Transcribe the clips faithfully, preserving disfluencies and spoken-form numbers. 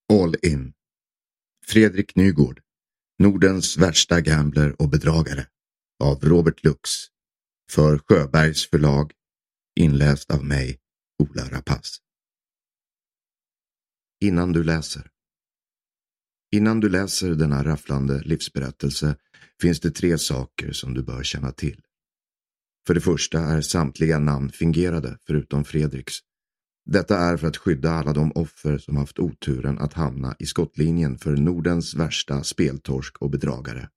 All in. Fredrik Nygård. Nordens värsta gambler och bedragare. Av Robert Lux. För Sjöbergs förlag. Inläst av mig, Ola Rapace. Innan du läser. Innan du läser denna rafflande livsberättelse finns det tre saker som du bör känna till. För det första är samtliga namn fingerade förutom Fredriks. Detta är för att skydda alla de offer som haft oturen att hamna i skottlinjen för Nordens värsta speltorsk och bedragare.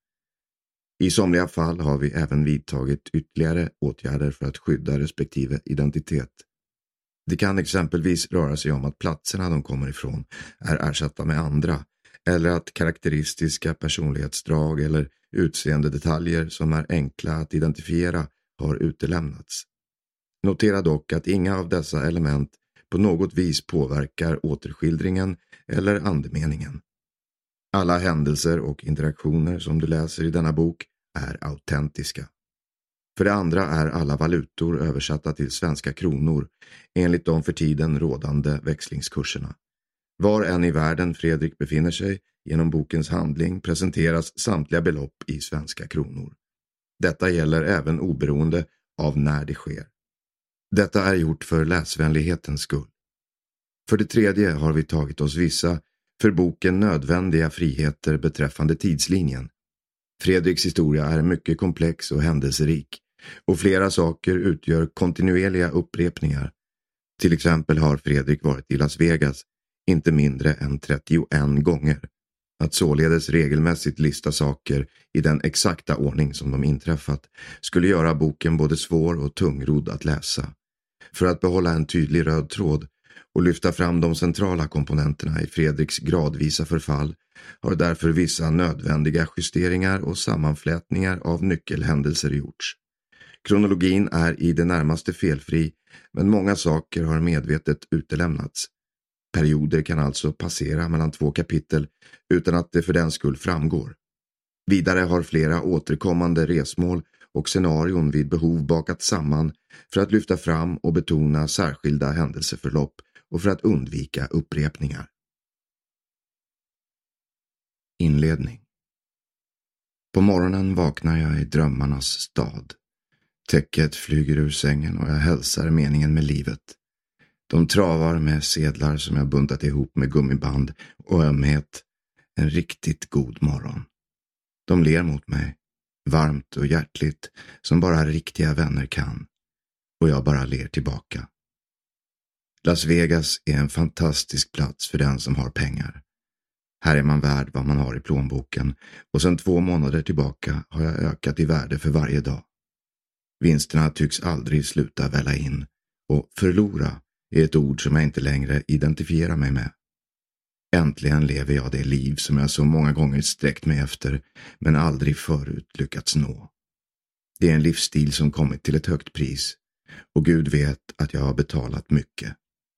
I somliga fall har vi även vidtagit ytterligare åtgärder för att skydda respektive identitet. Det kan exempelvis röra sig om att platserna de kommer ifrån är ersatta med andra, eller att karaktäristiska personlighetsdrag eller utseendedetaljer som är enkla att identifiera har utelämnats. Notera dock att inga av dessa element på något vis påverkar återskildringen eller andemeningen. Alla händelser och interaktioner som du läser i denna bok är autentiska. För det andra är alla valutor översatta till svenska kronor enligt de för tiden rådande växlingskurserna. Var än i världen Fredrik befinner sig genom bokens handling presenteras samtliga belopp i svenska kronor. Detta gäller även oberoende av när det sker. Detta är gjort för läsvänlighetens skull. För det tredje har vi tagit oss vissa för boken nödvändiga friheter beträffande tidslinjen. Fredriks historia är mycket komplex och händelserik, och flera saker utgör kontinuerliga upprepningar. Till exempel har Fredrik varit i Las Vegas inte mindre än trettioen gånger. Att således regelmässigt lista saker i den exakta ordning som de inträffat skulle göra boken både svår och tungrodd att läsa. För att behålla en tydlig röd tråd och lyfta fram de centrala komponenterna i Fredriks gradvisa förfall har därför vissa nödvändiga justeringar och sammanflätningar av nyckelhändelser gjorts. Kronologin är i det närmaste felfri, men många saker har medvetet utelämnats. Perioder kan alltså passera mellan två kapitel utan att det för den skull framgår. Vidare har flera återkommande resmål och scenarion vid behov bakat samman för att lyfta fram och betona särskilda händelseförlopp och för att undvika upprepningar. Inledning. På morgonen vaknar jag i drömmarnas stad. Täcket flyger ur sängen och jag hälsar meningen med livet. De travar med sedlar som jag buntat ihop med gummiband och ömhet. En riktigt god morgon. De ler mot mig, varmt och hjärtligt som bara riktiga vänner kan. Och jag bara ler tillbaka. Las Vegas är en fantastisk plats för den som har pengar. Här är man värd vad man har i plånboken, och sedan två månader tillbaka har jag ökat i värde för varje dag. Vinsterna tycks aldrig sluta välla in, och förlora är ett ord som jag inte längre identifierar mig med. Äntligen lever jag det liv som jag så många gånger sträckt mig efter men aldrig förut lyckats nå. Det är en livsstil som kommit till ett högt pris, och Gud vet att jag har betalat mycket.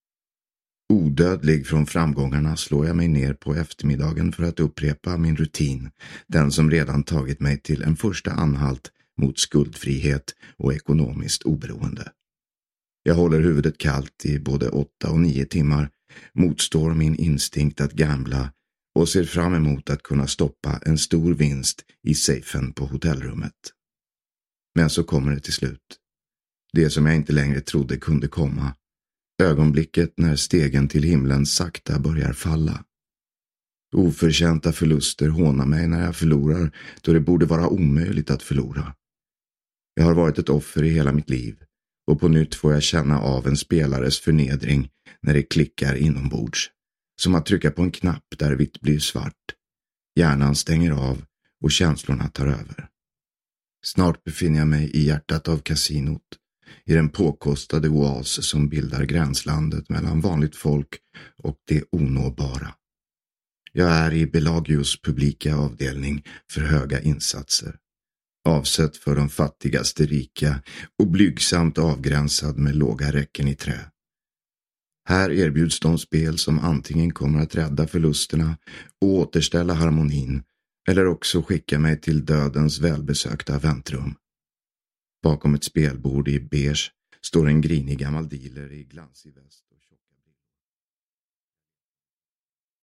Odödlig från framgångarna slår jag mig ner på eftermiddagen för att upprepa min rutin, den som redan tagit mig till en första anhalt mot skuldfrihet och ekonomiskt oberoende. Jag håller huvudet kallt i både åtta och nio timmar, motstår min instinkt att gambla och ser fram emot att kunna stoppa en stor vinst i safen på hotellrummet. Men så kommer det till slut. Det som jag inte längre trodde kunde komma. Ögonblicket när stegen till himlen sakta börjar falla. Oförtjänta förluster hånar mig när jag förlorar, då det borde vara omöjligt att förlora. Jag har varit ett offer i hela mitt liv, och på nytt får jag känna av en spelares förnedring när det klickar inombords. Som att trycka på en knapp där vitt blir svart. Hjärnan stänger av och känslorna tar över. Snart befinner jag mig i hjärtat av kasinot, i den påkostade oas som bildar gränslandet mellan vanligt folk och det onåbara. Jag är i Belagios publika avdelning för höga insatser. Avsett för de fattigaste rika och blygsamt avgränsad med låga räcken i trä. Här erbjuds de spel som antingen kommer att rädda förlusterna och återställa harmonin, eller också skicka mig till dödens välbesökta väntrum. Bakom ett spelbord i beige står en grinig gammal dealer i glansig väst.